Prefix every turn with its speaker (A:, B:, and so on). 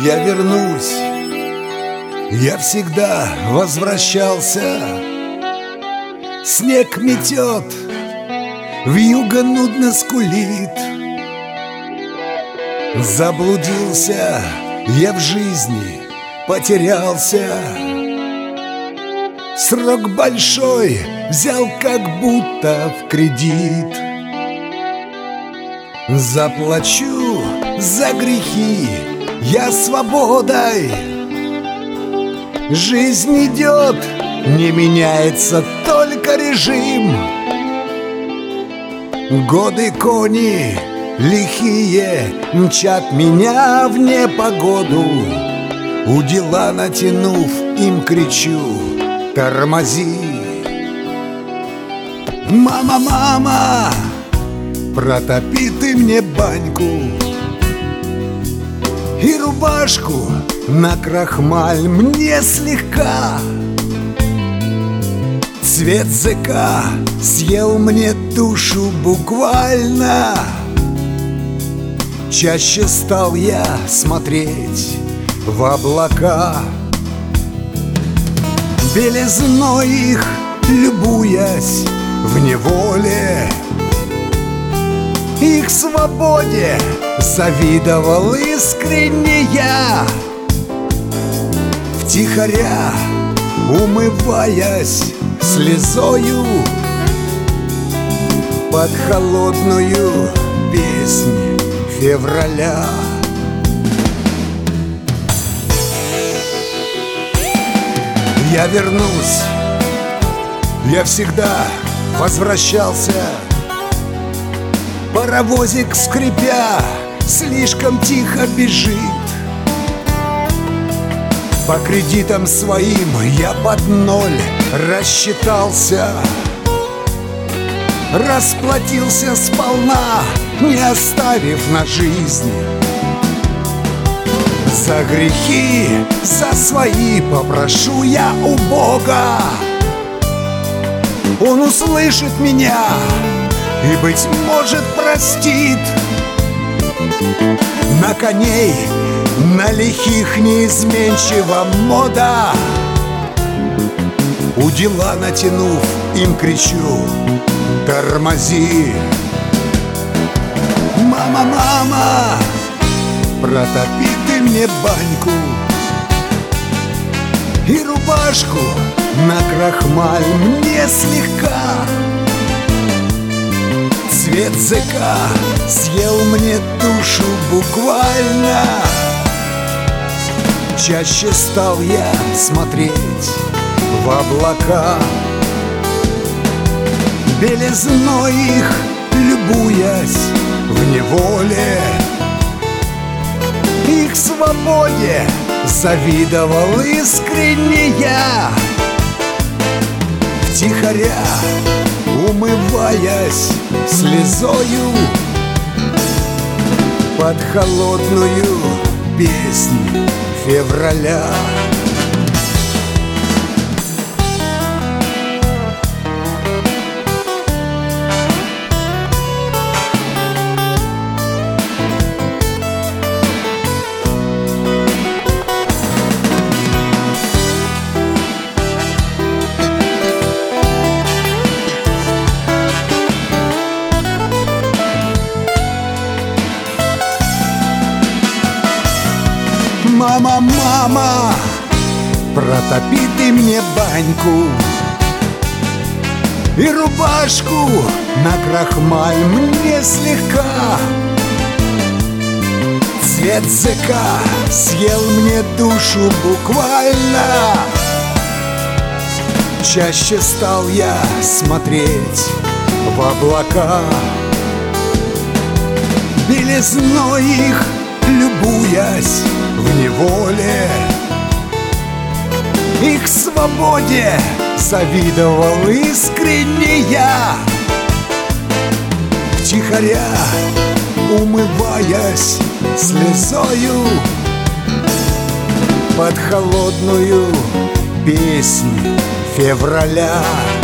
A: Я вернусь, я всегда возвращался. Снег метет, вьюга нудно скулит. Заблудился я в жизни, потерялся. Срок большой взял как будто в кредит. Заплачу за грехи я свободой. Жизнь идет, не меняется только режим. Годы кони лихие мчат меня в непогоду. Удила натянув, им кричу: тормози. Мама, мама, протопи ты мне баньку и рубашку на крахмаль мне слегка. Цвет ЗК съел мне душу буквально. Чаще стал я смотреть в облака, белизной их любуясь в неволе. Их свободе завидовал искренне я, втихаря умываясь слезою под холодную песнь февраля. Я вернусь, я всегда возвращался. Паровозик, скрипя, слишком тихо бежит. По кредитам своим я под ноль рассчитался. Расплатился сполна, не оставив на жизнь. За грехи, за свои попрошу я у Бога. Он услышит меня и, быть может, простит. На коней, на лихих неизменчива мода. Удила натянув, им кричу: тормози. Мама, мама, протопи ты мне баньку и рубашку на крахмаль мне слегка. Цвет ЗК съел мне душу буквально. Чаще стал я смотреть в облака, белизной их любуясь в неволе. Их свободе завидовал искренне я, втихаря умываясь слезою под холодную песнь февраля. Мама, мама, протопи ты мне баньку и рубашку на крахмаль мне слегка. Цвет ЗК съел мне душу буквально. Чаще стал я смотреть в облака, белизной их любуясь в неволе. Их свободе завидовал искренне я, втихаря умываясь слезою под холодную песнь февраля.